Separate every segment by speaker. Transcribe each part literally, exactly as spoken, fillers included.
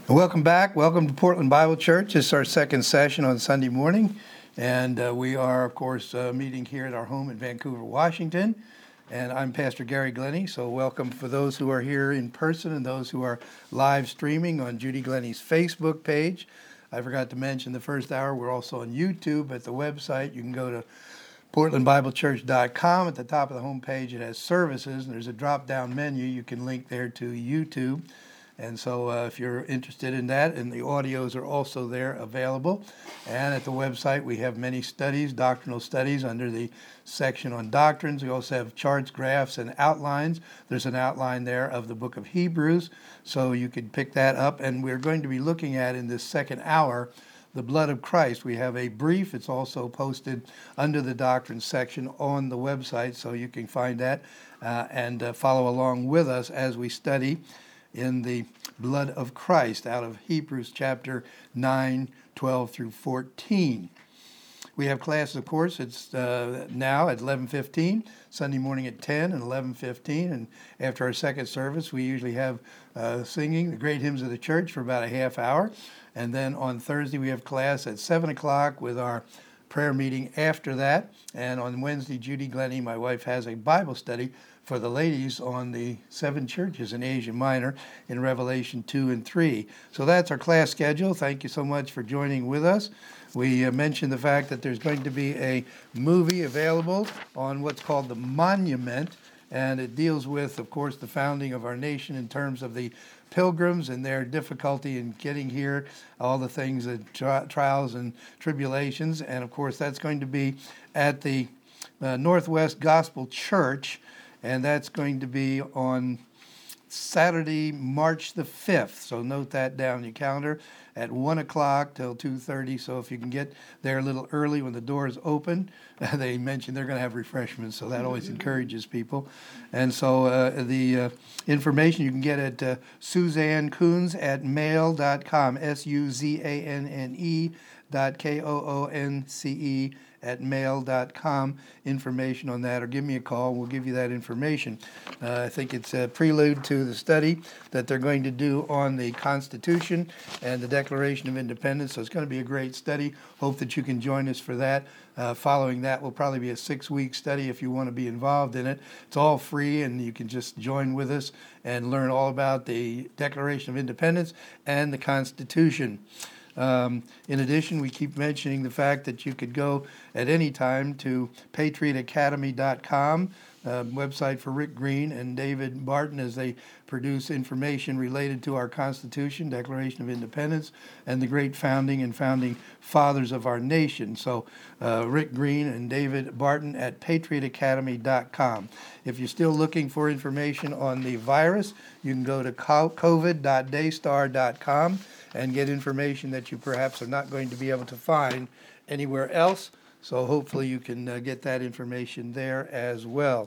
Speaker 1: Welcome back. Welcome to Portland Bible Church. This is our second session on Sunday morning. And uh, we are, of course, uh, meeting here at our home in Vancouver, Washington. And I'm Pastor Gary Glennie. So welcome for those who are here in person and those who are live streaming on Judy Glennie's Facebook page. I forgot to mention the first hour, we're also on YouTube at the website. You can go to portland bible church dot com. At the top of the homepage, it has services, and there's a drop-down menu. You can link there to YouTube. And so uh, if you're interested in that, and the audios are also there available. And at the website, we have many studies, doctrinal studies under the section on doctrines. We also have charts, graphs, and outlines. There's an outline there of the book of Hebrews, so you can pick that up. And we're going to be looking at, in this second hour, the blood of Christ. We have a brief. It's also posted under the doctrine section on the website, so you can find that uh, and uh, follow along with us as we study in the blood of Christ out of Hebrews chapter nine, twelve through fourteen. We have classes, of course. It's uh, now at eleven fifteen, Sunday morning at ten and eleven fifteen. And after our second service, we usually have uh, singing the great hymns of the church for about a half hour. And then on Thursday, we have class at seven o'clock with our prayer meeting after that. And on Wednesday, Judy Glennie, my wife, has a Bible study for the ladies on the seven churches in Asia Minor in Revelation two and three. So that's our class schedule. Thank you so much for joining with us. We uh, mentioned the fact that there's going to be a movie available on what's called The Monument, and it deals with, of course, the founding of our nation in terms of the pilgrims and their difficulty in getting here, all the things, the tri- trials and tribulations. And, of course, that's going to be at the uh, Northwest Gospel Church, and that's going to be on Saturday, March the fifth. So note that down in your calendar at one o'clock till two thirty. So if you can get there a little early when the doors open, they mentioned they're going to have refreshments, so that always encourages people. And so uh, the uh, information you can get at uh, Suzanne Koonce at mail dot com, S U Z A N N E dot K O O N C E at mail dot com, information on that, or give me a call. We'll give you that information. Uh, I think it's a prelude to the study that they're going to do on the Constitution and the Declaration of Independence, so it's going to be a great study. Hope that you can join us for that. Uh, following that will probably be a six-week study if you want to be involved in it. It's all free, and you can just join with us and learn all about the Declaration of Independence and the Constitution. Um, in addition, we keep mentioning the fact that you could go at any time to patriot academy dot com, uh, website for Rick Green and David Barton, as they produce information related to our Constitution, Declaration of Independence, and the great founding and founding fathers of our nation. So uh, Rick Green and David Barton at patriot academy dot com. If you're still looking for information on the virus, you can go to covid dot daystar dot com and get information that you perhaps are not going to be able to find anywhere else. So hopefully you can uh, get that information there as well.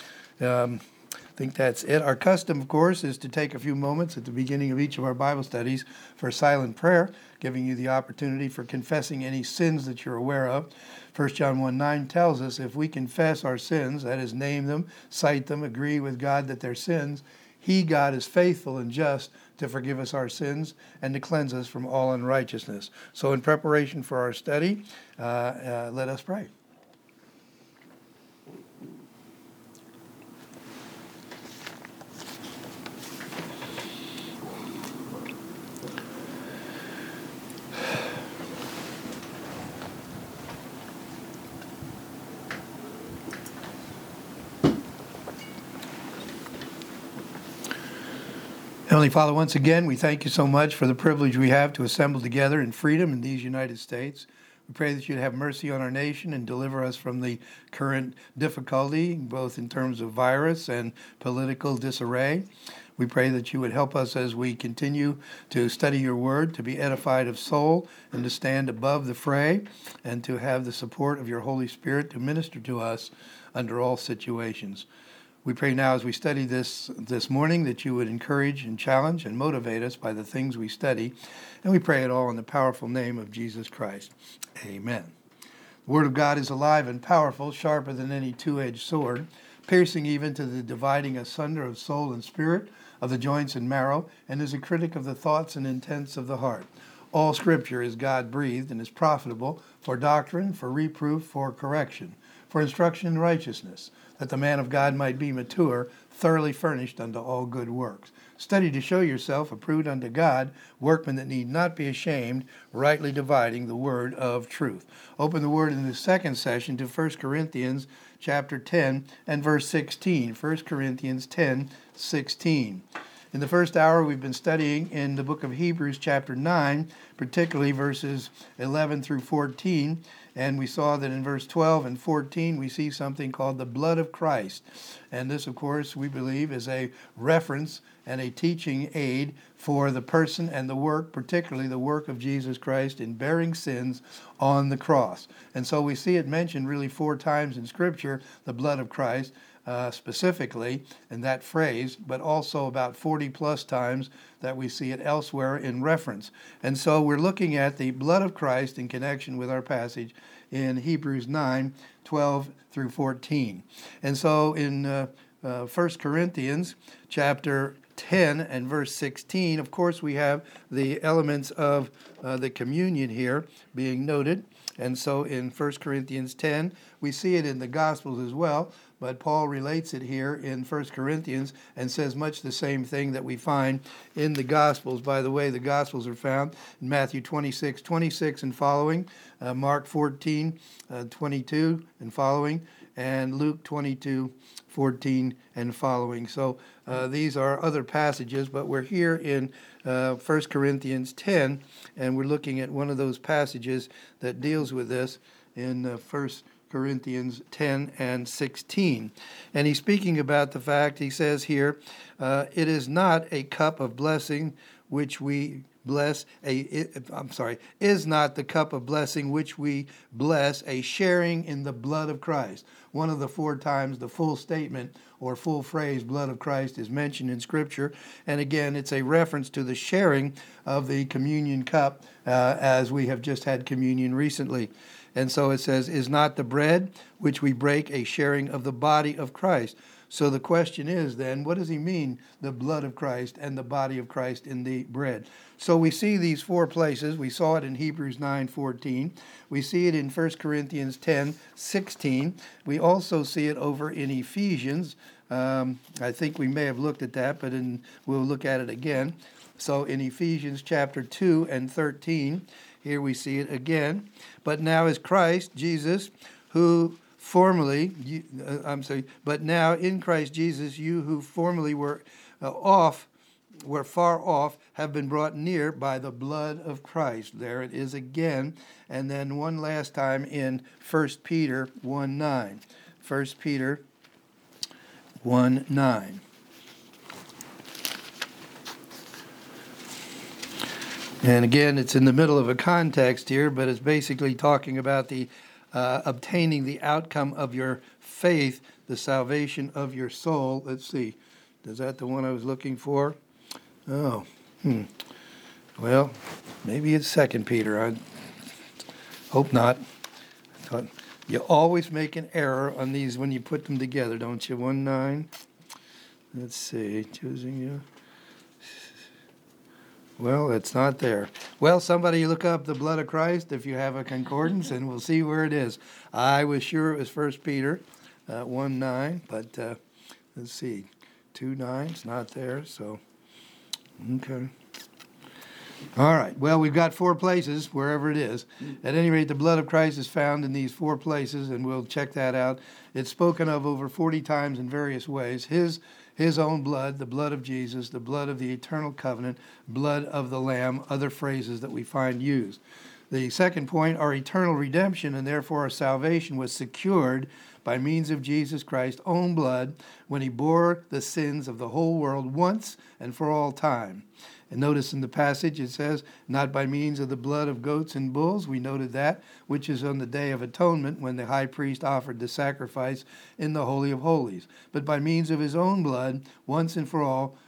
Speaker 1: Um, I think that's it. Our custom, of course, is to take a few moments at the beginning of each of our Bible studies for silent prayer, giving you the opportunity for confessing any sins that you're aware of. First John one nine tells us if we confess our sins, that is, name them, cite them, agree with God that they're sins, He, God, is faithful and just to forgive us our sins and to cleanse us from all unrighteousness. So in preparation for our study, uh, uh, let us pray. Heavenly Father, once again, we thank you so much for the privilege we have to assemble together in freedom in these United States. We pray that you'd have mercy on our nation and deliver us from the current difficulty, both in terms of virus and political disarray. We pray that you would help us as we continue to study your word, to be edified of soul, and to stand above the fray, and to have the support of your Holy Spirit to minister to us under all situations. We pray now as we study this this morning that you would encourage and challenge and motivate us by the things we study. And we pray it all in the powerful name of Jesus Christ. Amen. The Word of God is alive and powerful, sharper than any two-edged sword, piercing even to the dividing asunder of soul and spirit, of the joints and marrow, and is a critic of the thoughts and intents of the heart. All Scripture is God-breathed and is profitable for doctrine, for reproof, for correction, for instruction in righteousness, that the man of God might be mature, thoroughly furnished unto all good works. Study to show yourself approved unto God, workmen that need not be ashamed, rightly dividing the word of truth. Open the word in the second session to First Corinthians chapter ten and verse sixteen. First Corinthians ten, sixteen. In the first hour, we've been studying in the book of Hebrews chapter nine, particularly verses eleven through fourteen. And we saw that in verse twelve and fourteen, we see something called the blood of Christ. And this, of course, we believe is a reference and a teaching aid for the person and the work, particularly the work of Jesus Christ in bearing sins on the cross. And so we see it mentioned really four times in Scripture, the blood of Christ, uh, specifically in that phrase, but also about forty plus times that we see it elsewhere in reference. And so we're looking at the blood of Christ in connection with our passage in Hebrews nine, twelve through fourteen. And so in uh, uh, First Corinthians chapter ten and verse sixteen, of course, we have the elements of uh, the communion here being noted. And so in First Corinthians ten, we see it in the Gospels as well, but Paul relates it here in First Corinthians and says much the same thing that we find in the Gospels. By the way, the Gospels are found in Matthew twenty-six, twenty-six and following, uh, Mark fourteen, uh, twenty-two and following, and Luke twenty-two, fourteen and following. So uh, these are other passages, but we're here in uh, First Corinthians ten, and we're looking at one of those passages that deals with this in uh, First Corinthians ten and sixteen. And he's speaking about the fact, he says here, uh, it is not a cup of blessing which we bless, a, it, I'm sorry, is not the cup of blessing which we bless a sharing in the blood of Christ. One of the four times the full statement or full phrase blood of Christ is mentioned in Scripture. And again, it's a reference to the sharing of the communion cup uh, as we have just had communion recently. And so it says, is not the bread which we break a sharing of the body of Christ? So the question is then, what does he mean, the blood of Christ and the body of Christ in the bread? So we see these four places. We saw it in Hebrews nine fourteen. We see it in First Corinthians ten sixteen. We also see it over in Ephesians. Um, I think we may have looked at that, but in, we'll look at it again. So in Ephesians chapter two and thirteen, here we see it again. But now is Christ, Jesus, who formerly, you, uh, I'm sorry, but now in Christ Jesus, you who formerly were uh, off, were far off, have been brought near by the blood of Christ. There it is again. And then one last time in First Peter one nine. First Peter one nine. And again, it's in the middle of a context here, but it's basically talking about the uh, obtaining the outcome of your faith, the salvation of your soul. Let's see. Is that the one I was looking for? Oh, hmm. Well, maybe it's Second Peter. I hope not. I thought, you always make an error on these when you put them together, don't you? one nine. Let's see. Choosing you. Well, it's not there. Well, somebody look up the blood of Christ if you have a concordance, and we'll see where it is. I was sure it was First Peter uh, one nine, but uh, let's see. two nine, it's not there, so, okay. All right, well, we've got four places, wherever it is. At any rate, the blood of Christ is found in these four places, and we'll check that out. It's spoken of over forty times in various ways. His His own blood, the blood of Jesus, the blood of the eternal covenant, blood of the Lamb, other phrases that we find used. The second point, our eternal redemption and therefore our salvation was secured by means of Jesus Christ's own blood when he bore the sins of the whole world once and for all time. And notice in the passage it says, not by means of the blood of goats and bulls, we noted that, which is on the Day of Atonement when the high priest offered the sacrifice in the Holy of Holies, but by means of his own blood, once and for all,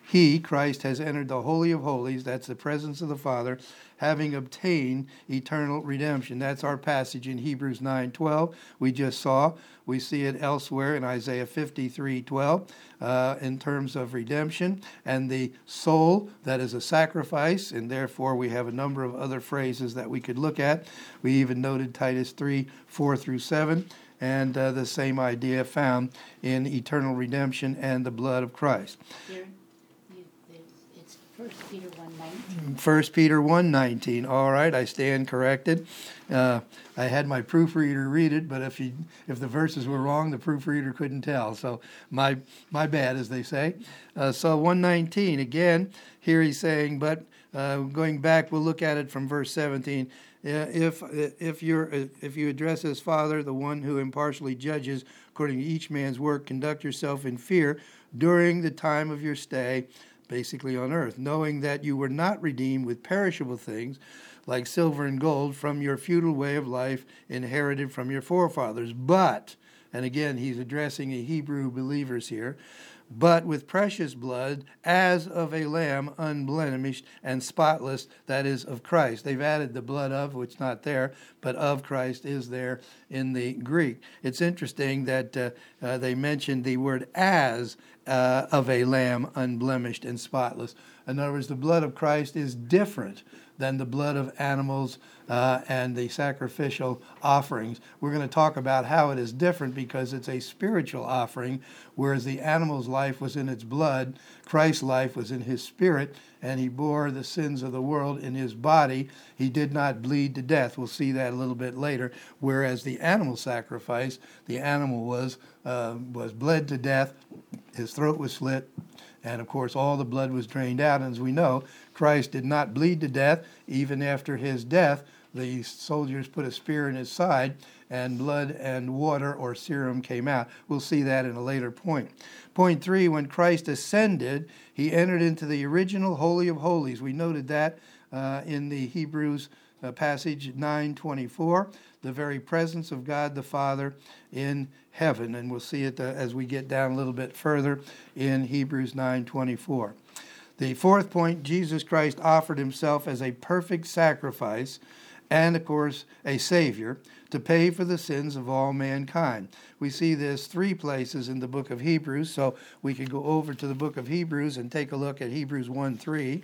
Speaker 1: he, Christ, has entered the Holy of Holies, that's the presence of the Father, having obtained eternal redemption. That's our passage in Hebrews nine twelve. We just saw. We see it elsewhere in Isaiah fifty-three twelve uh, in terms of redemption. And the soul, that is a sacrifice, and therefore we have a number of other phrases that we could look at. We even noted Titus three four through seven, and uh, the same idea found in eternal redemption and the blood of Christ.
Speaker 2: Here, you, it's First Peter one nineteen.
Speaker 1: First Peter one nineteen. All right, I stand corrected. Uh, I had my proofreader read it, but if he, if the verses were wrong, the proofreader couldn't tell. So my my bad, as they say. Uh, so one nineteen, again, here he's saying, but uh, going back, we'll look at it from verse seventeen. Uh, if if you're if you address as Father, the one who impartially judges according to each man's work, conduct yourself in fear during the time of your stay, basically on earth, knowing that you were not redeemed with perishable things like silver and gold from your feudal way of life inherited from your forefathers, but, and again he's addressing the Hebrew believers here, but with precious blood as of a lamb unblemished and spotless, that is of Christ. They've added the blood of, which is not there, but of Christ is there in the Greek. It's interesting that uh, uh, they mentioned the word as uh, of a lamb unblemished and spotless. In other words, the blood of Christ is different than the blood of animals uh, and the sacrificial offerings. We're going to talk about how it is different because it's a spiritual offering, whereas the animal's life was in its blood, Christ's life was in his spirit, and he bore the sins of the world in his body. He did not bleed to death. We'll see that a little bit later. Whereas the animal sacrifice, the animal was uh, was bled to death, his throat was slit, and of course all the blood was drained out. And as we know, Christ did not bleed to death. Even after his death, the soldiers put a spear in his side, and blood and water or serum came out. We'll see that in a later point. Point three, when Christ ascended, he entered into the original Holy of Holies. We noted that uh, in the Hebrews uh, passage nine twenty-four, the very presence of God the Father in heaven. And we'll see it uh, as we get down a little bit further in Hebrews nine twenty-four. The fourth point, Jesus Christ offered himself as a perfect sacrifice and, of course, a Savior to pay for the sins of all mankind. We see this three places in the book of Hebrews, so we could go over to the book of Hebrews and take a look at Hebrews one three.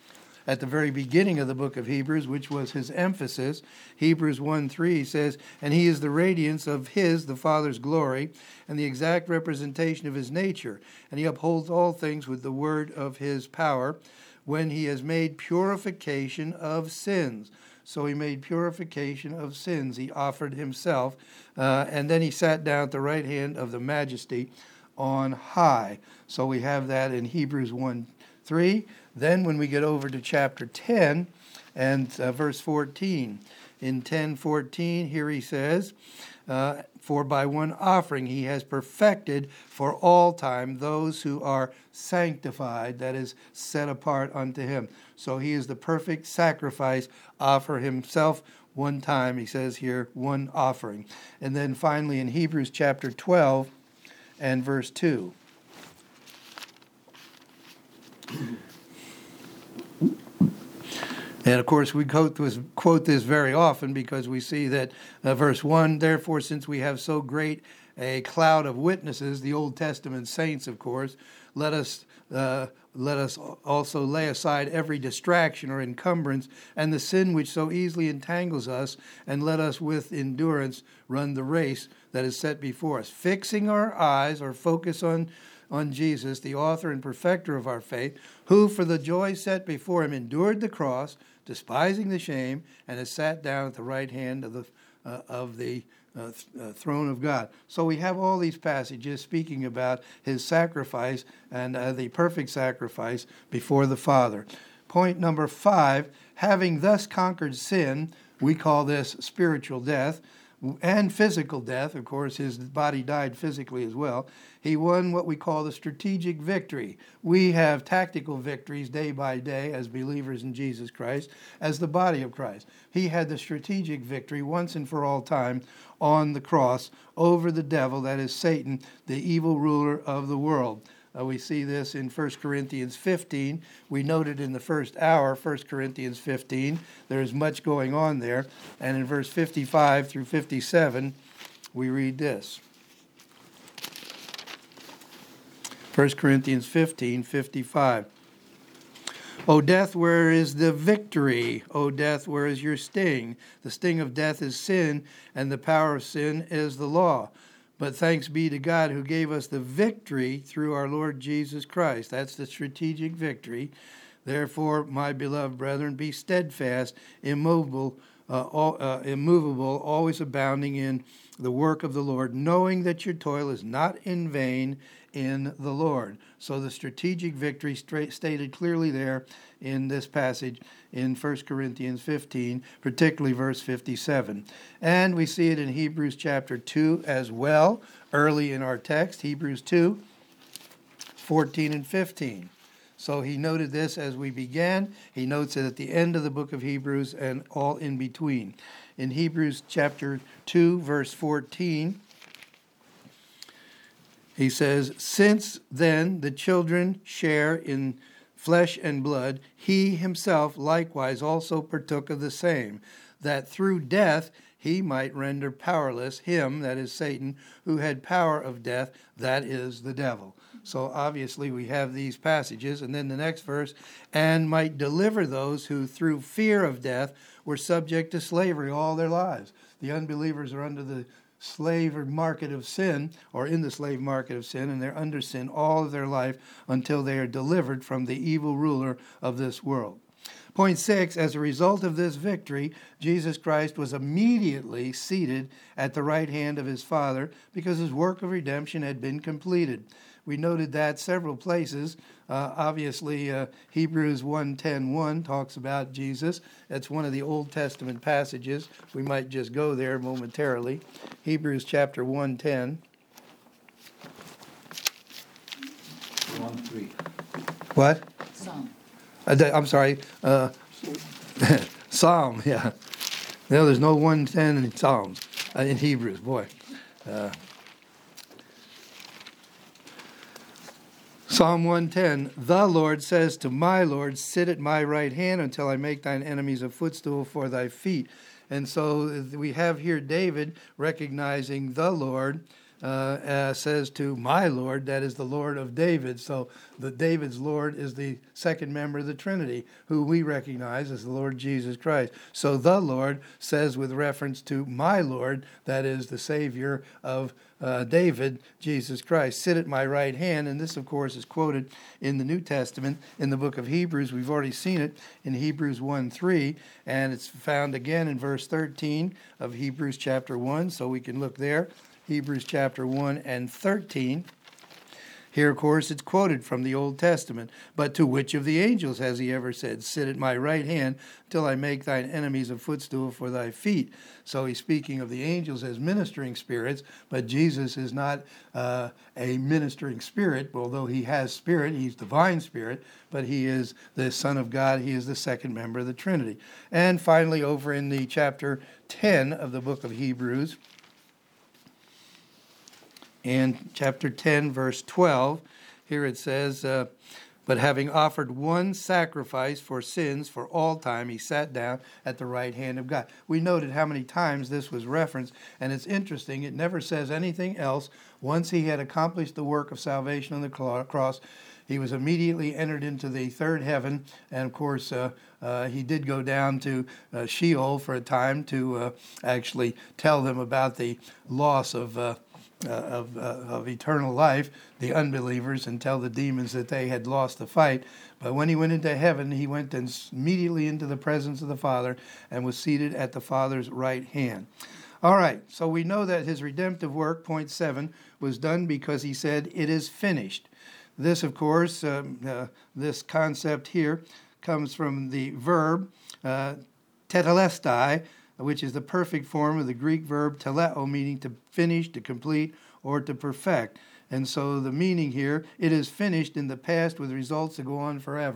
Speaker 1: At the very beginning of the book of Hebrews, which was his emphasis, Hebrews one three says, and he is the radiance of his, the Father's glory, and the exact representation of his nature, and he upholds all things with the word of his power, when he has made purification of sins. So he made purification of sins. He offered himself, uh, and then he sat down at the right hand of the Majesty on high. So we have that in Hebrews one three. Then when we get over to chapter ten and uh, verse fourteen, in ten fourteen, here he says, uh, for by one offering he has perfected for all time those who are sanctified, that is, set apart unto him. So he is the perfect sacrifice, offer himself one time, he says here, one offering. And then finally in Hebrews chapter twelve and verse two. And of course, we quote this, quote this very often because we see that uh, verse one, therefore, since we have so great a cloud of witnesses, the Old Testament saints, of course, let us uh, let us also lay aside every distraction or encumbrance and the sin which so easily entangles us, and let us with endurance run the race that is set before us, fixing our eyes or focus on on Jesus, the author and perfecter of our faith, who for the joy set before him endured the cross, despising the shame, and has sat down at the right hand of the uh, of the uh, th- uh, throne of God. So we have all these passages speaking about his sacrifice and uh, the perfect sacrifice before the Father. Point number five, having thus conquered sin, we call this spiritual death, and physical death. Of course, his body died physically as well. He won what we call the strategic victory. We have tactical victories day by day as believers in Jesus Christ, as the body of Christ. He had the strategic victory once and for all time on the cross over the devil, that is Satan, the evil ruler of the world. Uh, we see this in First Corinthians fifteen. We noted in the first hour, First Corinthians fifteen, there's much going on there. And in verse fifty-five through fifty-seven, we read this. First Corinthians fifteen, fifty-five. O death, where is the victory? O death, where is your sting? The sting of death is sin, and the power of sin is the law. But thanks be to God who gave us the victory through our Lord Jesus Christ. That's the strategic victory. Therefore, my beloved brethren, be steadfast, immovable, uh, all, uh, immovable, always abounding in the work of the Lord, knowing that your toil is not in vain in the Lord. So the strategic victory straight, stated clearly there in this passage in First Corinthians fifteen, particularly verse fifty-seven. And we see it in Hebrews chapter two as well, early in our text, Hebrews two, fourteen and fifteen. So he noted this as we began. He notes it at the end of the book of Hebrews and all in between. In Hebrews chapter two, verse fourteen, he says, since then the children share in flesh and blood, he himself likewise also partook of the same, that through death he might render powerless him, that is Satan, who had power of death, that is the devil. So obviously we have these passages. And then the next verse, and might deliver those who through fear of death were subject to slavery all their lives. The unbelievers are under the slave market of sin, or in the slave market of sin, and they're under sin all of their life until they are delivered from the evil ruler of this world. Point six, as a result of this victory, Jesus Christ was immediately seated at the right hand of his Father because his work of redemption had been completed. We noted that several places. Uh, obviously, uh, Hebrews one ten one talks about Jesus. That's one of the Old Testament passages. We might just go there momentarily. Hebrews chapter one ten.
Speaker 3: one three.
Speaker 1: What?
Speaker 2: Psalm.
Speaker 1: Uh, I'm sorry. Uh, Psalm, yeah. No, there's no one ten in Psalms, uh, in Hebrews, boy. Uh, Psalm one ten, the Lord says to my Lord, sit at my right hand until I make thine enemies a footstool for thy feet. And so we have here David recognizing the Lord, uh, uh, says to my Lord, that is the Lord of David. So the David's Lord is the second member of the Trinity, who we recognize as the Lord Jesus Christ. So the Lord says with reference to my Lord, that is the Savior of Uh, David, Jesus Christ, sit at my right hand. And this, of course, is quoted in the New Testament in the book of Hebrews. We've already seen it in Hebrews one three, and it's found again in verse thirteen of Hebrews chapter one, so we can look there. Hebrews chapter one and thirteen. Here, of course, it's quoted from the Old Testament. But to which of the angels has he ever said, sit at my right hand till I make thine enemies a footstool for thy feet? So he's speaking of the angels as ministering spirits, but Jesus is not uh, a ministering spirit, although he has spirit, he's divine spirit, but he is the Son of God, he is the second member of the Trinity. And finally, over in the chapter ten of the book of Hebrews, in chapter ten, verse twelve, here it says, uh, but having offered one sacrifice for sins for all time, he sat down at the right hand of God. We noted how many times this was referenced, and it's interesting. It never says anything else. Once he had accomplished the work of salvation on the cross, he was immediately entered into the third heaven, and of course, uh, uh, he did go down to uh, Sheol for a time to uh, actually tell them about the loss of uh, Uh, of, uh, of eternal life, the unbelievers, and tell the demons that they had lost the fight. But when he went into heaven, he went then immediately into the presence of the Father and was seated at the Father's right hand. All right, so we know that his redemptive work, point seven, was done because he said, it is finished. This, of course, um, uh, this concept here comes from the verb uh, tetelestai, which is the perfect form of the Greek verb teleo, meaning to finish, to complete, or to perfect. And so the meaning here, it is finished in the past with results that go on forever.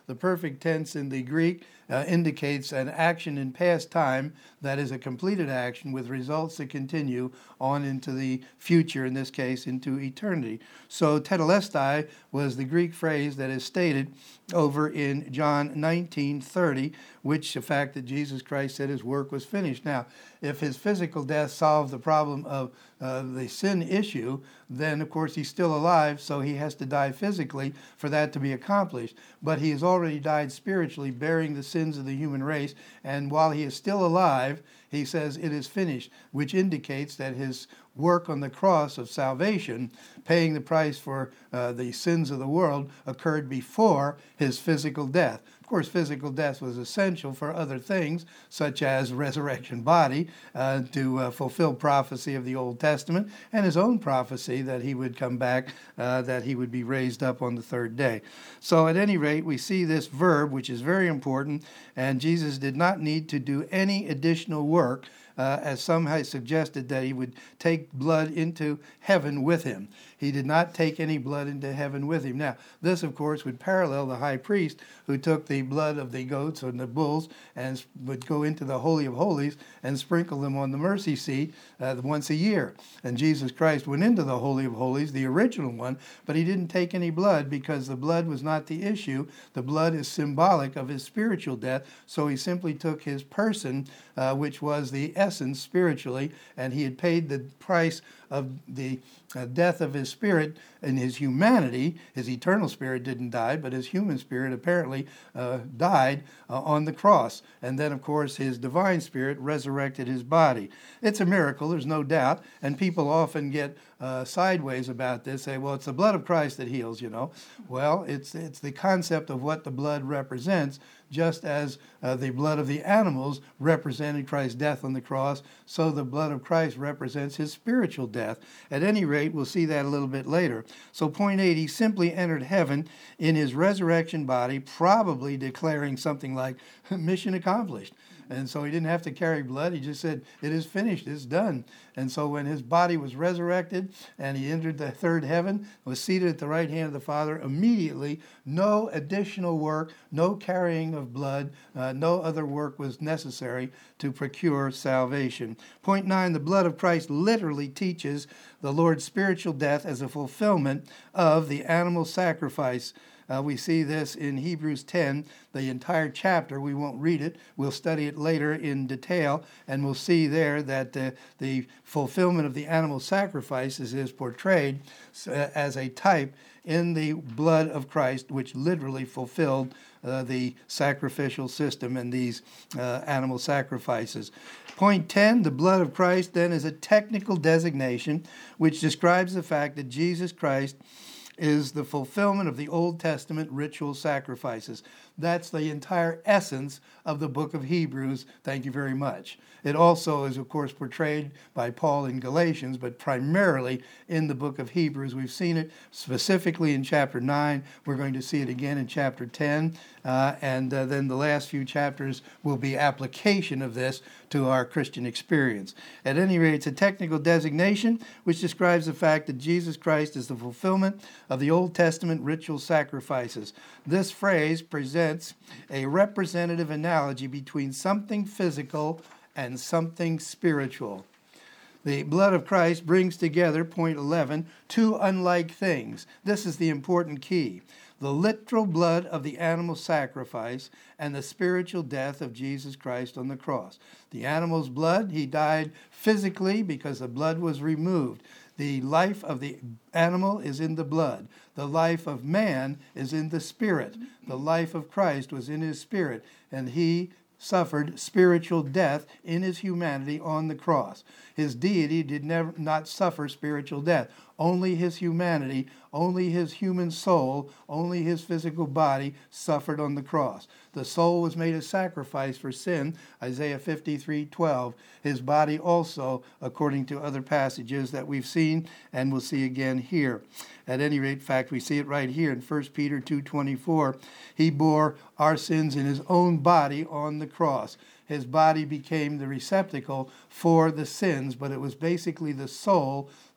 Speaker 1: The perfect tense in the Greek uh, indicates an action in past time that is a completed action with results that continue on into the future, in this case, into eternity. So tetelestai was the Greek phrase that is stated over in John nineteen thirty, which the fact that Jesus Christ said his work was finished. Now, if his physical death solved the problem of uh, the sin issue, then of course he's still alive, so he has to die physically for that to be accomplished. But he has already died spiritually, bearing the sins of the human race, and while he is still alive, he says it is finished, which indicates that his work on the cross of salvation, paying the price for uh, the sins of the world, occurred before his physical death. Of course, physical death was essential for other things, such as resurrection body, uh, to uh, fulfill prophecy of the Old Testament, and his own prophecy that he would come back, uh, that he would be raised up on the third day. So at any rate, we see this verb, which is very important, and Jesus did not need to do any additional work, Uh, as some have suggested that he would take blood into heaven with him. He did not take any blood into heaven with him. Now, this, of course, would parallel the high priest who took the blood of the goats and the bulls and would go into the Holy of Holies and sprinkle them on the mercy seat uh, once a year. And Jesus Christ went into the Holy of Holies, the original one, but he didn't take any blood because the blood was not the issue. The blood is symbolic of his spiritual death, so he simply took his person, uh, which was the essence spiritually, and he had paid the price of the uh, death of his spirit in his humanity. His eternal spirit didn't die, but his human spirit apparently uh, died uh, on the cross. And then, of course, his divine spirit resurrected his body. It's a miracle, there's no doubt, and people often get uh, sideways about this, say, well, it's the blood of Christ that heals, you know. Well, it's, it's the concept of what the blood represents, just as uh, the blood of the animals represented Christ's death on the cross, so the blood of Christ represents his spiritual death. At any rate, we'll see that a little bit later. So point eight, he simply entered heaven in his resurrection body, probably declaring something like, mission accomplished. And so he didn't have to carry blood. He just said, it is finished, it's done. And so when his body was resurrected and he entered the third heaven, was seated at the right hand of the Father, immediately no additional work, no carrying of blood, uh, no other work was necessary to procure salvation. Point nine, the blood of Christ literally teaches the Lord's spiritual death as a fulfillment of the animal sacrifice. Uh, we see this in Hebrews ten, the entire chapter. We won't read it. We'll study it later in detail, and we'll see there that uh, the fulfillment of the animal sacrifices is portrayed uh, as a type in the blood of Christ, which literally fulfilled uh, the sacrificial system and these uh, animal sacrifices. Point ten, the blood of Christ then is a technical designation which describes the fact that Jesus Christ is the fulfillment of the Old Testament ritual sacrifices. That's the entire essence of the book of Hebrews. Thank you very much. It also is, of course, portrayed by Paul in Galatians, but primarily in the book of Hebrews. We've seen it specifically in chapter nine. We're going to see it again in chapter ten. Uh, and uh, then the last few chapters will be application of this to our Christian experience. At any rate, it's a technical designation which describes the fact that Jesus Christ is the fulfillment of the Old Testament ritual sacrifices. This phrase presents a representative analogy between something physical and something spiritual. The blood of Christ brings together, point eleven, two unlike things. This is the important key. The literal blood of the animal sacrifice and the spiritual death of Jesus Christ on the cross. The animal's blood, he died physically because the blood was removed. The life of the animal is in the blood. The life of man is in the spirit. The life of Christ was in his spirit, and he suffered spiritual death in his humanity on the cross. His deity did never not suffer spiritual death. Only his humanity, only his human soul, only his physical body suffered on the cross. The soul was made a sacrifice for sin, Isaiah fifty-three twelve. His body also, according to other passages that we've seen and we'll see again here. At any rate, in fact, we see it right here in First Peter two twenty-four. He bore our sins in his own body on the cross. His body became the receptacle for the sins, but it was basically the soul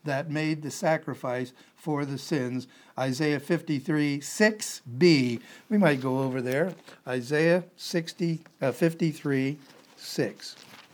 Speaker 1: that made the sacrifice for the sins. Isaiah fifty-three, six b. We might go over there. Isaiah sixty, uh, fifty-three, six.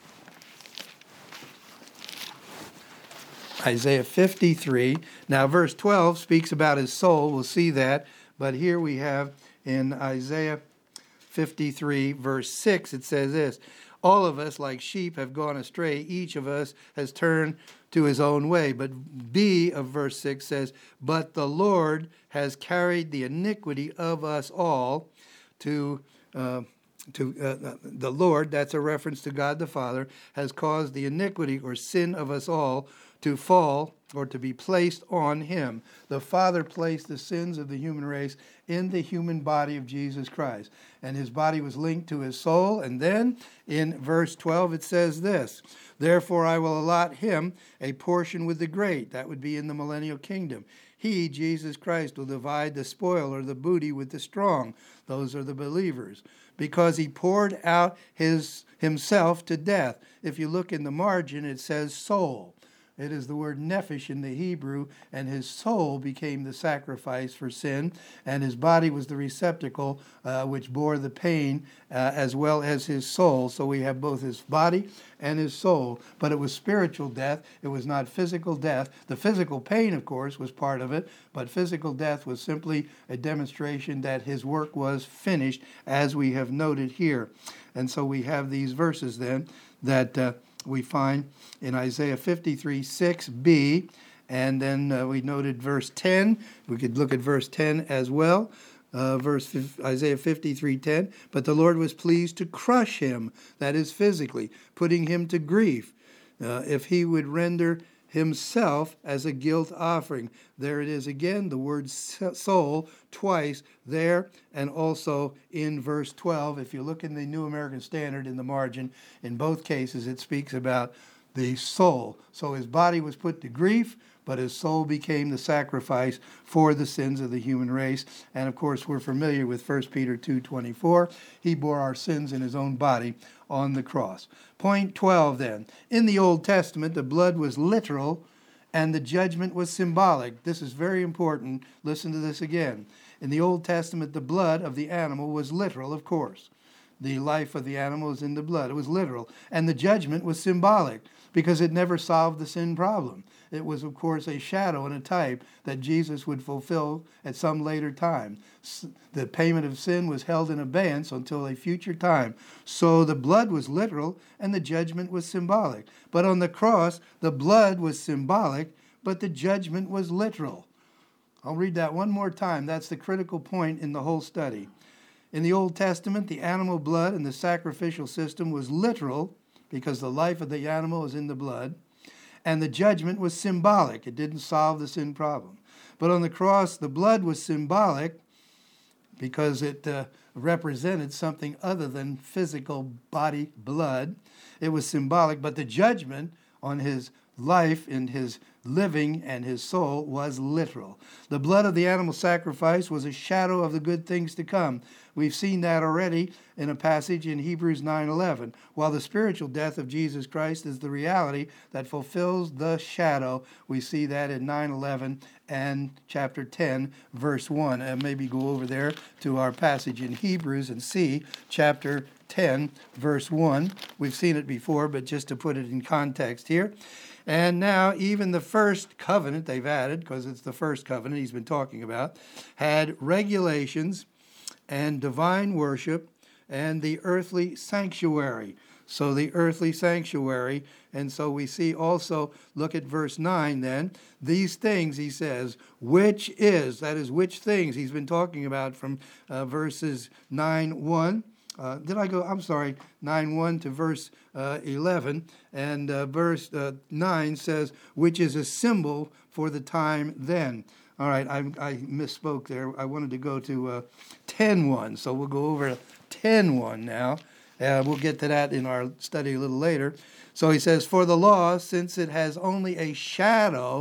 Speaker 1: Isaiah fifty-three. Now, verse twelve speaks about his soul. We'll see that. But here we have in Isaiah fifty-three, verse six, it says this: all of us, like sheep, have gone astray. Each of us has turned to his own way. But B of verse six says, but the Lord has carried the iniquity of us all to... Uh, To uh, the Lord, that's a reference to God the Father, has caused the iniquity or sin of us all to fall or to be placed on him. The Father placed the sins of the human race in the human body of Jesus Christ. And his body was linked to his soul. And then in verse twelve it says this: therefore I will allot him a portion with the great. That would be in the millennial kingdom. He, Jesus Christ, will divide the spoil or the booty with the strong. Those are the believers. Because he poured out his himself to death. If you look in the margin, it says soul. It is the word nephesh in the Hebrew, and his soul became the sacrifice for sin, and his body was the receptacle uh, which bore the pain uh, as well as his soul. So we have both his body and his soul, but it was spiritual death. It was not physical death. The physical pain, of course, was part of it, but physical death was simply a demonstration that his work was finished, as we have noted here. And so we have these verses then that... Uh, we find in Isaiah fifty-three, six b, and then uh, we noted verse ten. We could look at verse ten as well. Uh, verse Isaiah fifty-three, ten. But the Lord was pleased to crush him, that is physically, putting him to grief, uh, if he would render himself as a guilt offering. There it is again, the word soul, twice there, and also in verse twelve. If you look in the New American Standard in the margin, in both cases it speaks about the soul. So his body was put to grief, but his soul became the sacrifice for the sins of the human race. And of course, we're familiar with First Peter two twenty-four. He bore our sins in his own body on the cross. Point twelve then. In the Old Testament, the blood was literal and the judgment was symbolic. This is very important. Listen to this again. In the Old Testament, the blood of the animal was literal, of course. The life of the animal is in the blood. It was literal. And the judgment was symbolic because it never solved the sin problem. It was, of course, a shadow and a type that Jesus would fulfill at some later time. The payment of sin was held in abeyance until a future time. So the blood was literal and the judgment was symbolic. But on the cross, the blood was symbolic, but the judgment was literal. I'll read that one more time. That's the critical point in the whole study. In the Old Testament, the animal blood and the sacrificial system was literal because the life of the animal is in the blood. And the judgment was symbolic. It didn't solve the sin problem. But on the cross, the blood was symbolic because it uh, represented something other than physical body blood. It was symbolic, but the judgment on his life in his living and his soul was literal. The blood of the animal sacrifice was a shadow of the good things to come. We've seen that already in a passage in Hebrews nine eleven, while the spiritual death of Jesus Christ is the reality that fulfills the shadow. We see that in nine eleven and chapter ten, verse one. And maybe go over there to our passage in Hebrews and see chapter ten, verse one. We've seen it before, but just to put it in context here. And now even the first covenant they've added, because it's the first covenant he's been talking about, had regulations and divine worship and the earthly sanctuary. So the earthly sanctuary, and so we see also, look at verse nine then, these things, he says, which is, that is which things he's been talking about from uh, verses nine one. Uh, did I go, I'm sorry, nine one to verse uh, eleven, and uh, verse uh, nine says, which is a symbol for the time then. All right, I, I misspoke there. I wanted to go to uh, ten one, so we'll go over to ten one now. Uh, we'll get to that in our study a little later. So he says, for the law, since it has only a shadow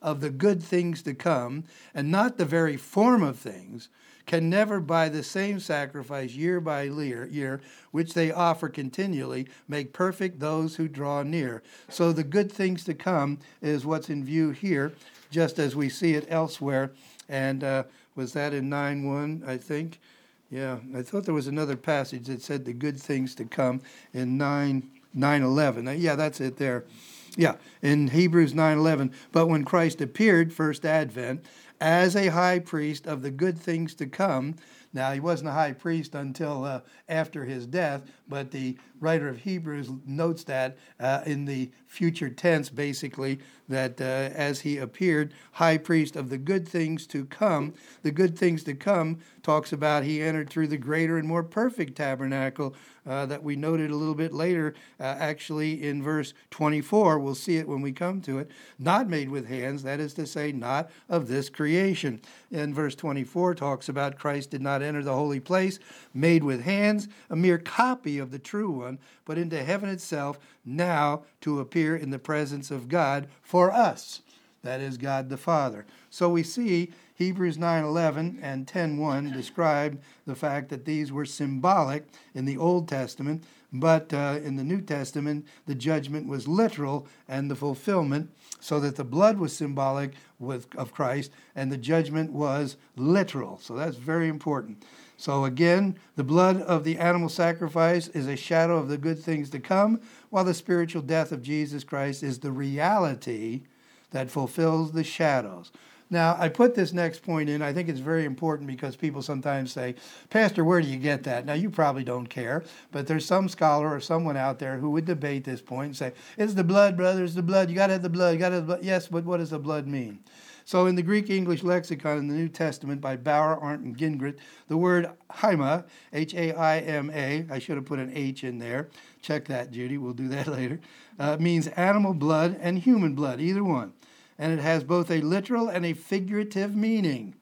Speaker 1: of the good things to come, and not the very form of things, can never by the same sacrifice year by year, which they offer continually, make perfect those who draw near. So the good things to come is what's in view here, just as we see it elsewhere. And uh, was that in nine one, I think? Yeah, I thought there was another passage that said the good things to come in nine eleven. Yeah, that's it there. Yeah, in Hebrews nine eleven. But when Christ appeared, first advent, as a high priest of the good things to come. Now, he wasn't a high priest until uh, after his death, but the writer of Hebrews notes that uh, in the future tense, basically, that uh, as he appeared, high priest of the good things to come. The good things to come talks about he entered through the greater and more perfect tabernacle uh, that we noted a little bit later, uh, actually in verse twenty-four. We'll see it when we come to it. Not made with hands, that is to say, not of this creation. And verse twenty-four talks about Christ did not enter the holy place, made with hands, a mere copy of the true one, but into heaven itself, now to appear in the presence of God for us. That is God the Father. So we see Hebrews nine eleven and ten one describe the fact that these were symbolic in the Old Testament, but uh, in the New Testament, the judgment was literal and the fulfillment, so that the blood was symbolic with, of Christ, and the judgment was literal. So that's very important. So again, the blood of the animal sacrifice is a shadow of the good things to come, while the spiritual death of Jesus Christ is the reality that fulfills the shadows. Now, I put this next point in. I think it's very important because people sometimes say, Pastor, where do you get that? Now, you probably don't care, but there's some scholar or someone out there who would debate this point and say, it's the blood, brother, it's the blood. You got to have the blood. You got to have the blood. Yes, but what does the blood mean? So in the Greek English lexicon in the New Testament by Bauer, Arndt, and Gingras, the word haima, H A I M A, I should have put an H in there. Check that, Judy. We'll do that later. Uh, means animal blood and human blood, either one. And it has both a literal and a figurative meaning.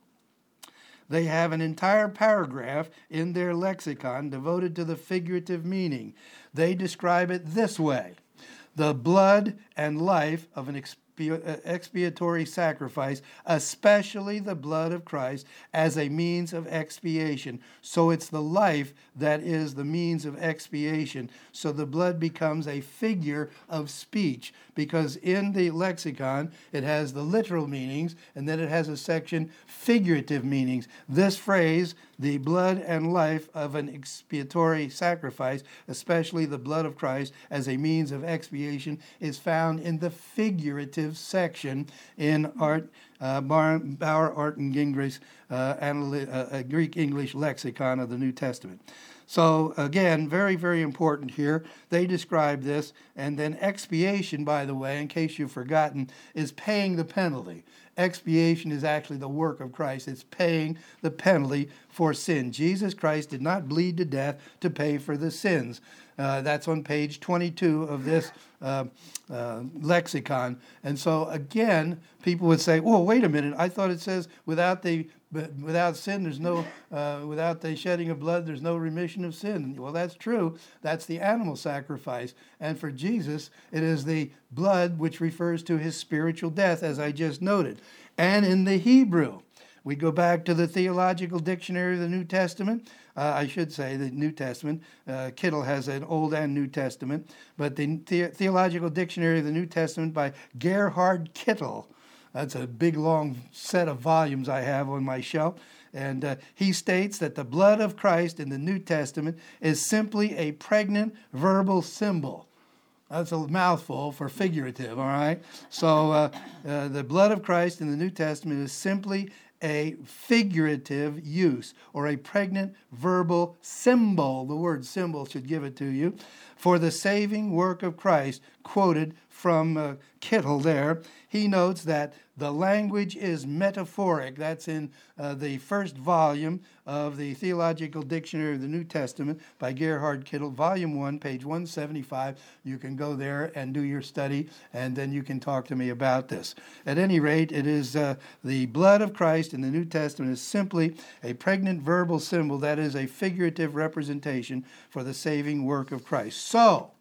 Speaker 1: They have an entire paragraph in their lexicon devoted to the figurative meaning. They describe it this way: the blood and life of an expi- expiatory sacrifice, especially the blood of Christ, as a means of expiation. So it's the life that is the means of expiation. So the blood becomes a figure of speech, because in the lexicon it has the literal meanings, and then it has a section figurative meanings. This phrase, the blood and life of an expiatory sacrifice, especially the blood of Christ as a means of expiation, is found in the figurative section in Art, uh, Bauer, Arndt, and Gingras uh, analy- uh, Greek English lexicon of the New Testament. So again, very, very important here. They describe this, and then expiation, by the way, in case you've forgotten, is paying the penalty. Expiation is actually the work of Christ. It's paying the penalty for sin. Jesus Christ did not bleed to death to pay for the sins. Uh, that's on page twenty-two of this uh, uh, lexicon. And so again, people would say, "Oh, wait a minute! I thought it says without the without sin, there's no uh, without the shedding of blood, there's no remission of sin." Well, that's true. That's the animal sacrifice, and for Jesus, it is the blood which refers to his spiritual death, as I just noted. And in the Hebrew, we go back to the Theological Dictionary of the New Testament. Uh, I should say the New Testament. Uh, Kittel has an Old and New Testament. But the, the Theological Dictionary of the New Testament by Gerhard Kittel. That's a big, long set of volumes I have on my shelf. And uh, he states that the blood of Christ in the New Testament is simply a pregnant verbal symbol. That's a mouthful for figurative, all right? So uh, uh, the blood of Christ in the New Testament is simply a figurative use, or a pregnant verbal symbol. The word symbol should give it to you. For the saving work of Christ, quoted from uh, Kittel there, he notes that the language is metaphoric. That's in uh, the first volume of the Theological Dictionary of the New Testament by Gerhard Kittel, volume one, page one seventy-five. You can go there and do your study, and then you can talk to me about this. At any rate, it is uh, the blood of Christ in the New Testament is simply a pregnant verbal symbol, that is a figurative representation for the saving work of Christ. So,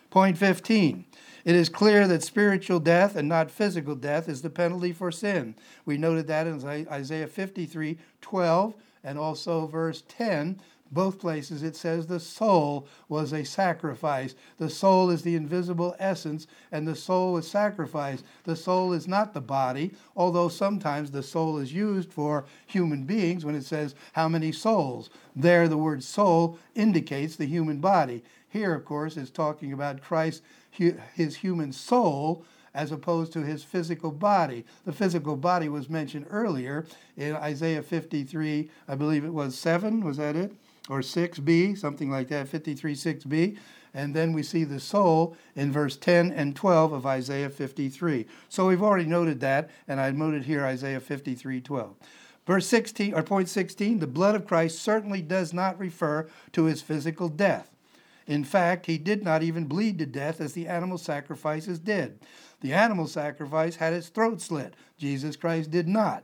Speaker 1: Point fifteen. It is clear that spiritual death and not physical death is the penalty for sin. We noted that in Isaiah fifty-three twelve and also verse ten. Both places it says the soul was a sacrifice. The soul is the invisible essence, and the soul is sacrificed. The soul is not the body, although sometimes the soul is used for human beings when it says how many souls. There, the word soul indicates the human body. Here, of course, it's talking about Christ, his human soul, as opposed to his physical body. The physical body was mentioned earlier in Isaiah fifty-three, I believe it was seven, was that it? Or six b, something like that, fifty-three six b. And then we see the soul in verse ten and twelve of Isaiah fifty-three. So we've already noted that, and I noted here Isaiah fifty-three twelve. Verse sixteen, or point sixteen, the blood of Christ certainly does not refer to his physical death. In fact, he did not even bleed to death as the animal sacrifices did. The animal sacrifice had its throat slit. Jesus Christ did not.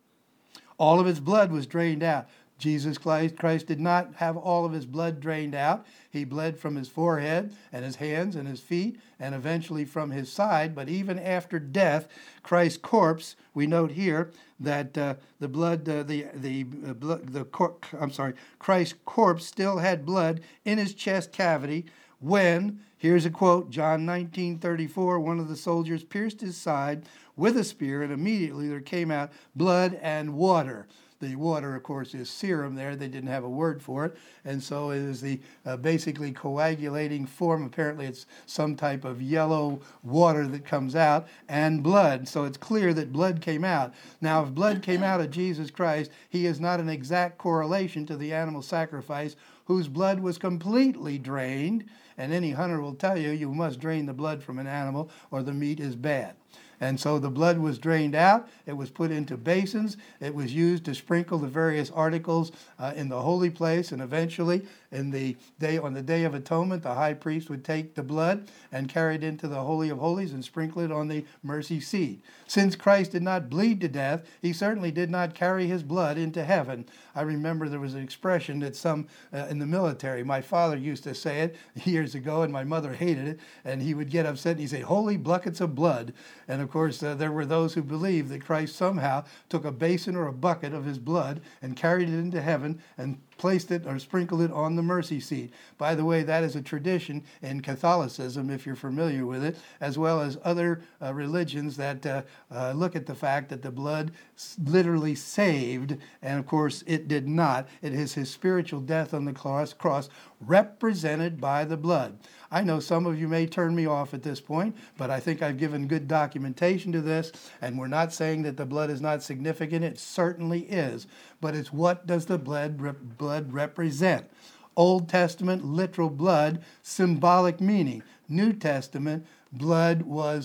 Speaker 1: All of his blood was drained out. Jesus Christ, Christ did not have all of his blood drained out. He bled from his forehead and his hands and his feet and eventually from his side. But even after death, Christ's corpse, we note here that uh, the blood, uh, the the uh, blood, the cor- I'm sorry, Christ's corpse still had blood in his chest cavity when, here's a quote, John nineteen thirty-four, one of the soldiers pierced his side with a spear, and immediately there came out blood and water. The water, of course, is serum there. They didn't have a word for it. And so it is the uh, basically coagulating form. Apparently it's some type of yellow water that comes out, and blood. So it's clear that blood came out. Now, if blood came out of Jesus Christ, he is not an exact correlation to the animal sacrifice, whose blood was completely drained. And any hunter will tell you, you must drain the blood from an animal or the meat is bad. And so the blood was drained out. It was put into basins. It was used to sprinkle the various articles uh, in the holy place. And eventually, in the day on the Day of Atonement, the high priest would take the blood and carry it into the Holy of Holies and sprinkle it on the mercy seat. Since Christ did not bleed to death, he certainly did not carry his blood into heaven. I remember there was an expression that some uh, in the military, my father used to say it years ago, and my mother hated it, and he would get upset and he'd say, "Holy buckets of blood." And of course, uh, there were those who believed that Christ somehow took a basin or a bucket of his blood and carried it into heaven and placed it or sprinkled it on the mercy seat. By the way, that is a tradition in Catholicism, if you're familiar with it, as well as other uh, religions that uh, uh, look at the fact that the blood literally saved, and of course it did not. It is his spiritual death on the cross, cross represented by the blood. I know some of you may turn me off at this point, but I think I've given good documentation to this, and we're not saying that the blood is not significant. It certainly is, but it's what does the blood, rep- blood represent? Old Testament, literal blood, symbolic meaning. New Testament, blood was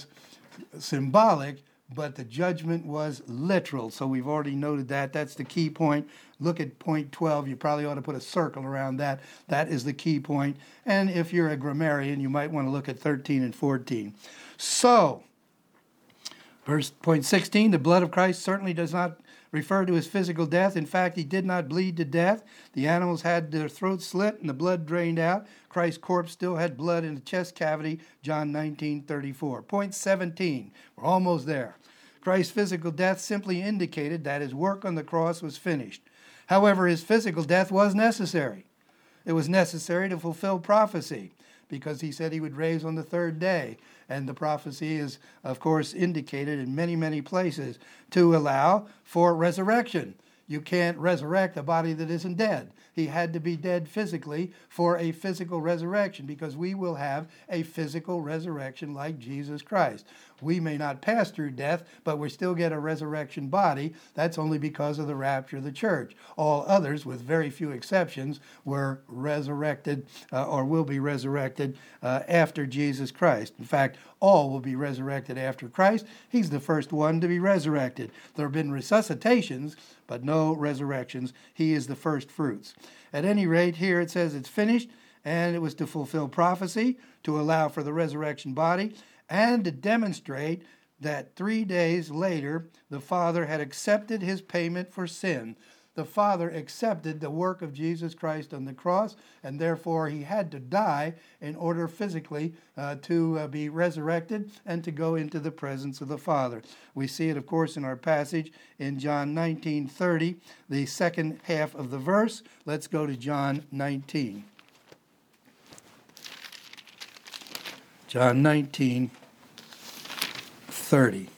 Speaker 1: symbolic, but the judgment was literal. So we've already noted that. That's the key point. Look at point twelve. You probably ought to put a circle around that. That is the key point. And if you're a grammarian, you might want to look at thirteen and fourteen. So, verse point sixteen, the blood of Christ certainly does not refer to his physical death. In fact, he did not bleed to death. The animals had their throats slit and the blood drained out. Christ's corpse still had blood in the chest cavity, John nineteen thirty-four. Point seventeen, we're almost there. Christ's physical death simply indicated that his work on the cross was finished. However, his physical death was necessary. It was necessary to fulfill prophecy, because he said he would raise on the third day. And the prophecy is, of course, indicated in many, many places to allow for resurrection. You can't resurrect a body that isn't dead. He had to be dead physically for a physical resurrection, because we will have a physical resurrection like Jesus Christ. We may not pass through death, but we still get a resurrection body. That's only because of the rapture of the church. All others, with very few exceptions, were resurrected uh, or will be resurrected uh, after Jesus Christ. In fact, all will be resurrected after Christ. He's the first one to be resurrected. There have been resuscitations, but no resurrections. He is the first fruits. At any rate, here it says it's finished, and it was to fulfill prophecy, to allow for the resurrection body, and to demonstrate that three days later, the Father had accepted his payment for sin. the Father accepted the work of Jesus Christ on the cross, and therefore he had to die in order physically uh, to uh, be resurrected and to go into the presence of the Father. We see it, of course, in our passage in John nineteen thirty, the second half of the verse. Let's go to John nineteen. John nineteen thirty.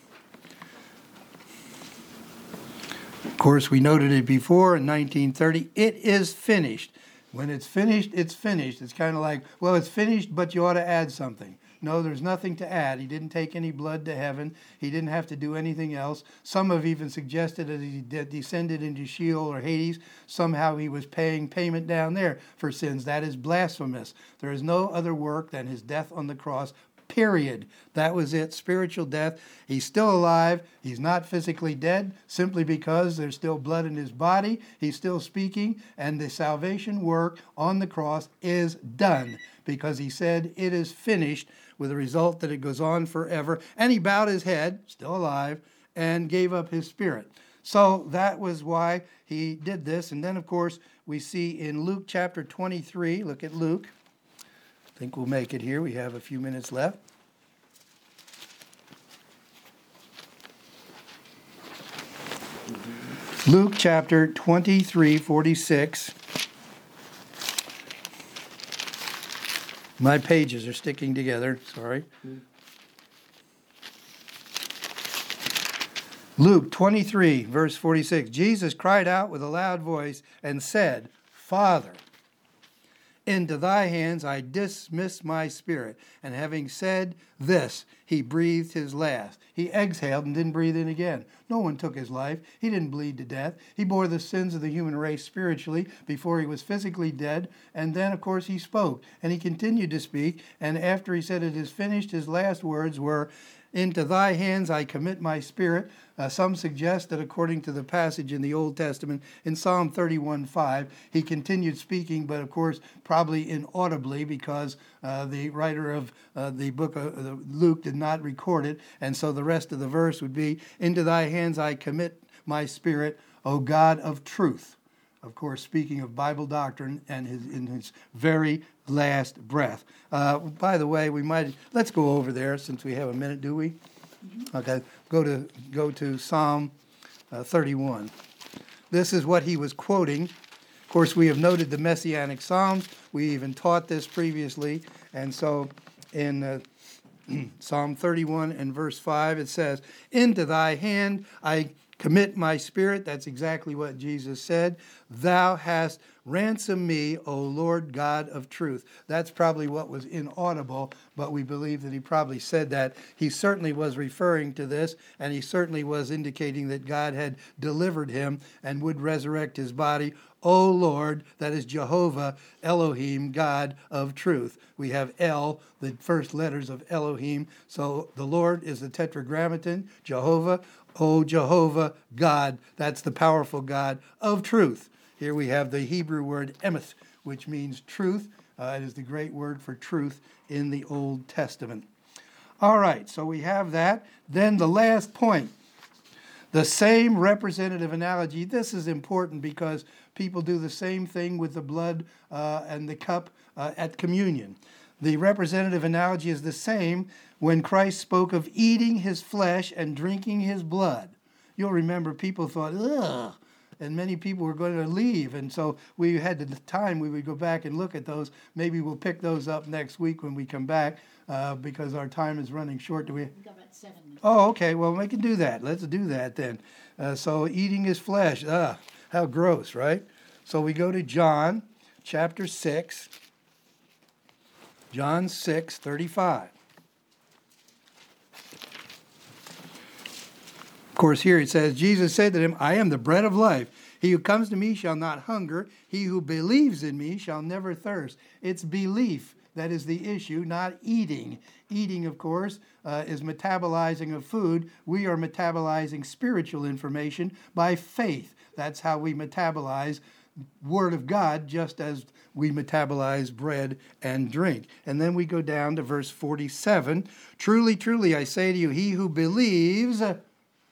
Speaker 1: Of course, we noted it before in nineteen thirty. It is finished. When it's finished, it's finished. It's kind of like, well, it's finished, but you ought to add something. No, there's nothing to add. He didn't take any blood to heaven. He didn't have to do anything else. Some have even suggested that he de- descended into Sheol or Hades. Somehow he was paying payment down there for sins. That is blasphemous. There is no other work than his death on the cross. Period. That was it. Spiritual death. He's still alive. He's not physically dead simply because there's still blood in his body. He's still speaking, and the salvation work on the cross is done because he said it is finished, with the result that it goes on forever. And he bowed his head, still alive, and gave up his spirit. So that was why he did this. And then, of course, we see in Luke chapter twenty-three, look at Luke. I think we'll make it here. We have a few minutes left. Luke chapter twenty-three, forty-six. My pages are sticking together. Sorry. Luke twenty-three, verse forty-six. Jesus cried out with a loud voice and said, Father, into thy hands I dismiss my spirit. And having said this, he breathed his last. He exhaled and didn't breathe in again. No one took his life. He didn't bleed to death. He bore the sins of the human race spiritually before he was physically dead. And then, of course, he spoke. And he continued to speak. And after he said it is finished, his last words were, into thy hands I commit my spirit. Uh, some suggest that according to the passage in the Old Testament, in Psalm thirty-one five, he continued speaking, but of course probably inaudibly because uh, the writer of uh, the book of uh, Luke did not record it. And so the rest of the verse would be, into thy hands I commit my spirit, O God of truth. Of course, speaking of Bible doctrine and his, in his very last breath. Uh, by the way, we might let's go over there since we have a minute, do we? Mm-hmm. Okay, go to go to Psalm uh, thirty-one. This is what he was quoting. Of course, we have noted the Messianic Psalms. We even taught this previously, and so in uh, Psalm thirty-one and verse five, it says, "Into thy hand I commit my spirit." That's exactly what Jesus said. Thou hast ransomed me, O Lord God of truth. That's probably what was inaudible, but we believe that he probably said that. He certainly was referring to this, and he certainly was indicating that God had delivered him and would resurrect his body. O Lord, that is Jehovah, Elohim, God of truth. We have El, the first letters of Elohim. So the Lord is the tetragrammaton, Jehovah. O Jehovah, God, that's the powerful God of truth. Here we have the Hebrew word emeth, which means truth. Uh, it is the great word for truth in the Old Testament. All right, so we have that. Then the last point, the same representative analogy. This is important because people do the same thing with the blood uh, and the cup uh, at communion. The representative analogy is the same when Christ spoke of eating his flesh and drinking his blood. You'll remember people thought, ugh, and many people were going to leave. And so we had the time we would go back and look at those. Maybe we'll pick those up next week when we come back uh, because our time is running short. Do we?
Speaker 2: We've got about seven minutes.
Speaker 1: Oh, okay. Well, we can do that. Let's do that then. Uh, so eating his flesh, ah, how gross, right? So we go to John chapter six. John six thirty-five. Of course, here it says, Jesus said to him, I am the bread of life. He who comes to me shall not hunger. He who believes in me shall never thirst. It's belief that is the issue, not eating. Eating, of course, uh, is metabolizing of food. We are metabolizing spiritual information by faith. That's how we metabolize Word of God, just as we metabolize bread and drink. And then we go down to verse forty-seven. Truly, truly, I say to you, he who believes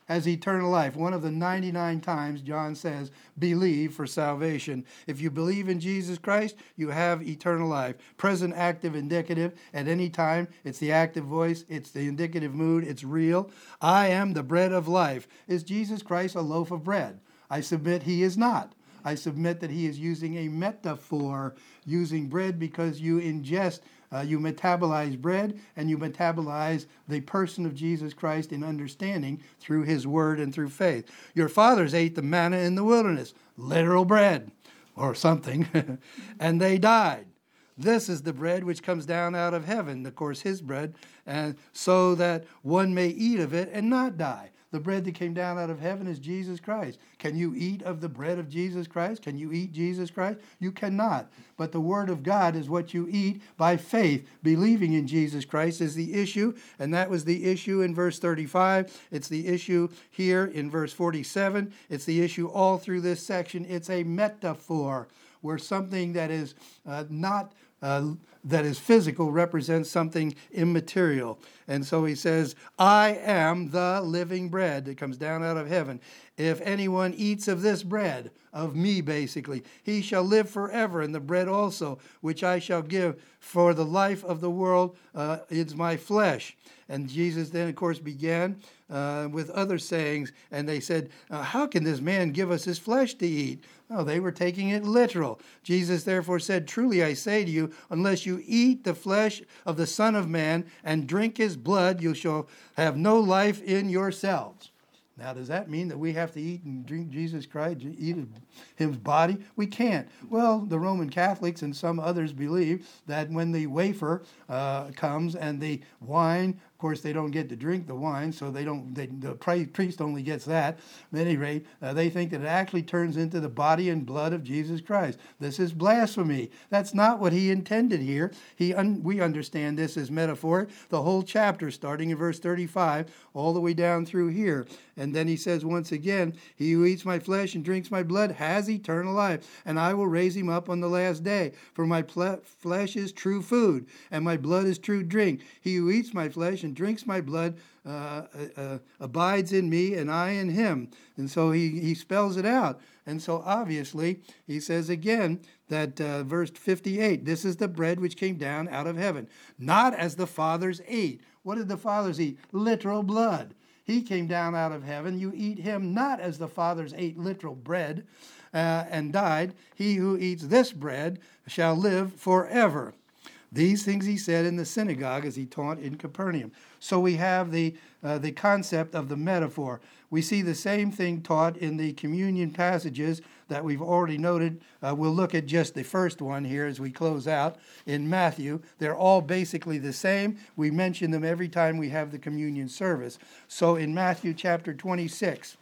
Speaker 1: has eternal life. One of the ninety-nine times John says, believe for salvation. If you believe in Jesus Christ, you have eternal life. Present, active, indicative. At any time, it's the active voice, it's the indicative mood, it's real. I am the bread of life. Is Jesus Christ a loaf of bread? I submit he is not. I submit that he is using a metaphor, using bread because you ingest, uh, you metabolize bread, and you metabolize the person of Jesus Christ in understanding through his word and through faith. Your fathers ate the manna in the wilderness, literal bread or something, and they died. This is the bread which comes down out of heaven, of course, his bread, and so that one may eat of it and not die. The bread that came down out of heaven is Jesus Christ. Can you eat of the bread of Jesus Christ? Can you eat Jesus Christ? You cannot. But the word of God is what you eat by faith. Believing in Jesus Christ is the issue, and that was the issue in verse thirty-five. It's the issue here in verse forty-seven. It's the issue all through this section. It's a metaphor where something that is uh, not Uh, that is physical represents something immaterial. And so he says, I am the living bread that comes down out of heaven. If anyone eats of this bread, of me basically, he shall live forever, and the bread also, which I shall give for the life of the world, uh, is my flesh. And Jesus then, of course, began uh, with other sayings, and they said, uh, how can this man give us his flesh to eat? No, they were taking it literal. Jesus therefore said, truly I say to you, unless you eat the flesh of the Son of Man and drink his blood, you shall have no life in yourselves. Now, does that mean that we have to eat and drink Jesus Christ, eat his body? We can't. Well, the Roman Catholics and some others believe that when the wafer uh, comes and the wine, of course, they don't get to drink the wine, so they don't. They, the priest only gets that. At any rate, uh, they think that it actually turns into the body and blood of Jesus Christ. This is blasphemy. That's not what he intended here. He un, we understand this as metaphor. The whole chapter, starting in verse thirty-five, all the way down through here. And then he says once again, he who eats my flesh and drinks my blood has eternal life, and I will raise him up on the last day. For my ple- flesh is true food, and my blood is true drink. He who eats my flesh and drinks my blood uh, uh, abides in me, and I in him. And so he, he spells it out. And so obviously, he says again that uh, verse fifty-eight, this is the bread which came down out of heaven, not as the fathers ate. What did the fathers eat? Literal blood. He came down out of heaven. You eat him not as the fathers ate literal bread uh, and died. He who eats this bread shall live forever. These things he said in the synagogue as he taught in Capernaum. So we have the uh, the concept of the metaphor. We see the same thing taught in the communion passages that we've already noted. Uh, we'll look at just the first one here as we close out in Matthew. They're all basically the same. We mention them every time we have the communion service. So in Matthew chapter twenty-six,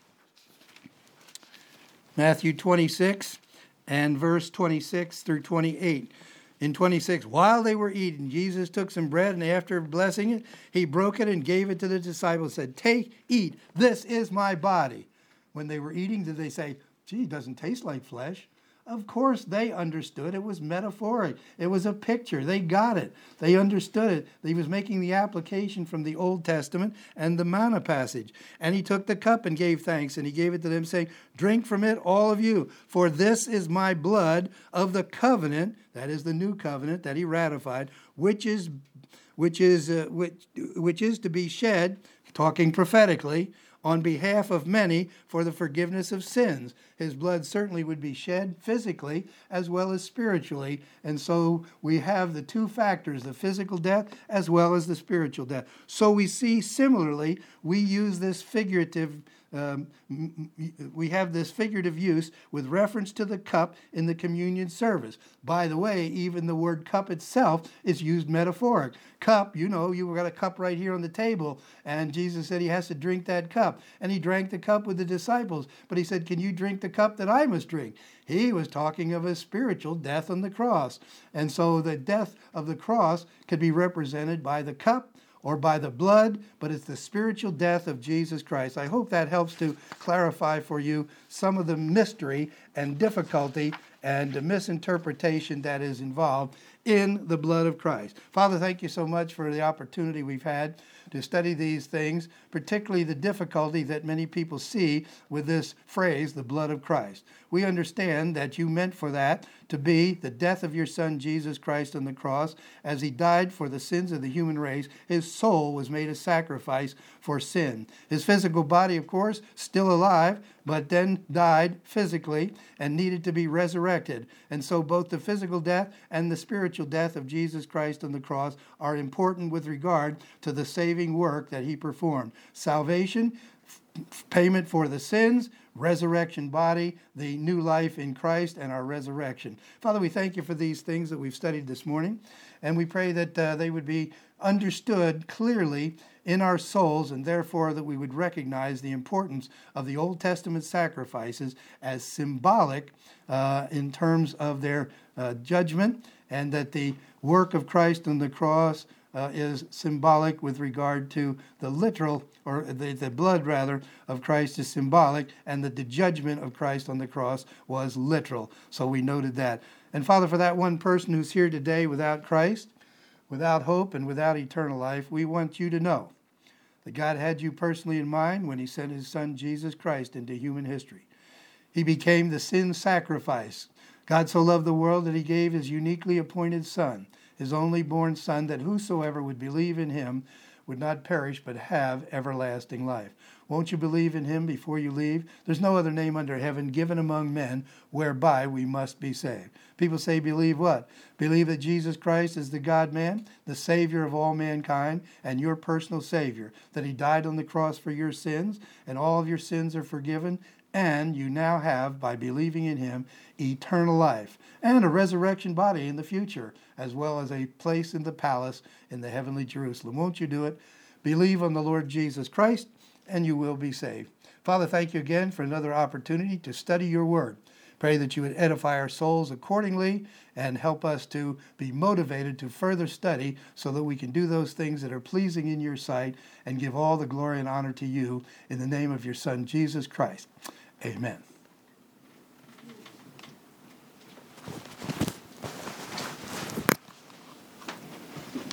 Speaker 1: Matthew twenty-six and verse twenty-six through twenty-eight. In twenty-six, while they were eating, Jesus took some bread, and after blessing it, he broke it and gave it to the disciples, said, take, eat, this is my body. When they were eating, did they say, gee, it doesn't taste like flesh? Of course, they understood. It was metaphoric. It was a picture. They got it. They understood it. He was making the application from the Old Testament and the manna passage. And he took the cup and gave thanks, and he gave it to them, saying, drink from it, all of you, for this is my blood of the covenant, that is the new covenant that he ratified, which is which is uh, which which is to be shed, talking prophetically, on behalf of many for the forgiveness of sins. His blood certainly would be shed physically as well as spiritually. And so we have the two factors, the physical death as well as the spiritual death. So we see similarly, we use this figurative Um, we have this figurative use with reference to the cup in the communion service. By the way, even the word cup itself is used metaphoric. Cup, you know, you've got a cup right here on the table, and Jesus said he has to drink that cup. And he drank the cup with the disciples, but he said, can you drink the cup that I must drink? He was talking of a spiritual death on the cross. And so the death of the cross could be represented by the cup or by the blood, but it's the spiritual death of Jesus Christ. I hope that helps to clarify for you some of the mystery and difficulty and the misinterpretation that is involved in the blood of Christ. Father, thank you so much for the opportunity we've had to study these things, particularly the difficulty that many people see with this phrase, the blood of Christ. We understand that you meant for that to be the death of your Son, Jesus Christ, on the cross. As he died for the sins of the human race, his soul was made a sacrifice for sin. His physical body, of course, still alive, but then died physically and needed to be resurrected. And so both the physical death and the spiritual death of Jesus Christ on the cross are important with regard to the saving work that he performed. Salvation, f- payment for the sins, resurrection body, the new life in Christ, and our resurrection. Father, we thank you for these things that we've studied this morning, and we pray that uh, they would be understood clearly in our souls, and therefore that we would recognize the importance of the Old Testament sacrifices as symbolic uh, in terms of their uh, judgment, and that the work of Christ on the cross uh, is symbolic with regard to the literal, or the, the blood rather, of Christ is symbolic, and that the judgment of Christ on the cross was literal. So we noted that. And Father, for that one person who's here today without Christ, without hope, and without eternal life, we want you to know that God had you personally in mind when he sent his Son, Jesus Christ, into human history. He became the sin sacrifice. God so loved the world that he gave his uniquely appointed Son, his only born Son, that whosoever would believe in him would not perish but have everlasting life. Won't you believe in him before you leave? There's no other name under heaven given among men whereby we must be saved. People say, believe what? Believe that Jesus Christ is the God-man, the Savior of all mankind, and your personal Savior, that he died on the cross for your sins, and all of your sins are forgiven, and you now have, by believing in him, eternal life, and a resurrection body in the future, as well as a place in the palace in the heavenly Jerusalem. Won't you do it? Believe on the Lord Jesus Christ, and you will be saved. Father, thank you again for another opportunity to study your word. Pray that you would edify our souls accordingly and help us to be motivated to further study so that we can do those things that are pleasing in your sight and give all the glory and honor to you in the name of your Son, Jesus Christ. Amen.